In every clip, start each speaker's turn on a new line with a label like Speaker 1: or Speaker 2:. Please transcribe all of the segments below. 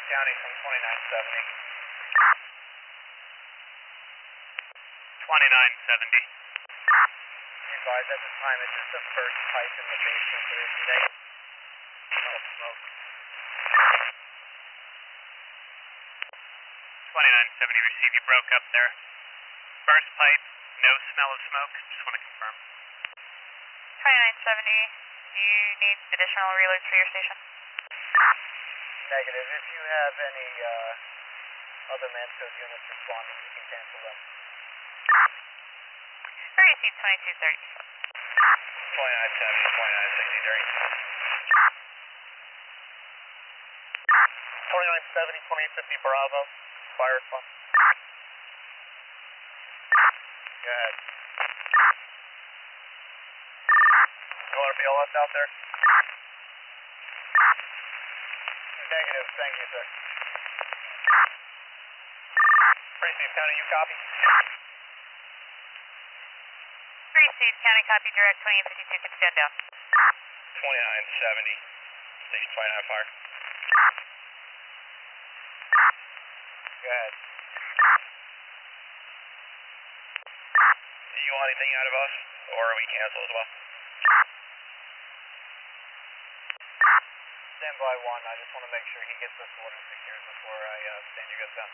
Speaker 1: County from 2970.
Speaker 2: 2970.
Speaker 1: Advise at the time, it's just the first pipe in the basement. There's negative smoke.
Speaker 2: 2970 receive. You broke up there. First pipe, no smell of smoke. Just want to confirm.
Speaker 3: 2970, do you need additional reloads for your station?
Speaker 1: Negative. If you have any other Mansfield units responding, you can cancel them.
Speaker 3: Receive 2230.
Speaker 1: 2970, 2850 Bravo, fire response. Go ahead. You want to BLS out there? Negative, thank you, sir. Precinct County, you copy?
Speaker 3: Receive County copy direct 2852, could stand down.
Speaker 2: 2970. Station 29 fire.
Speaker 1: Go ahead.
Speaker 2: Do you want anything out of us, or are we cancel as well?
Speaker 1: Stand by one, I just want to make sure he gets this water secured before I stand you guys down.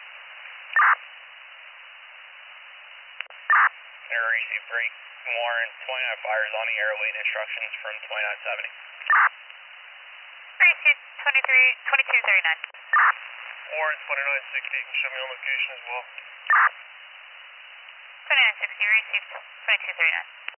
Speaker 2: Air receive break. Warren, 29 fire is on the air awaiting instructions from 2970.
Speaker 3: Receive 2239.
Speaker 2: Warren, 2960, show me on location as well.
Speaker 3: 2960, received 2239.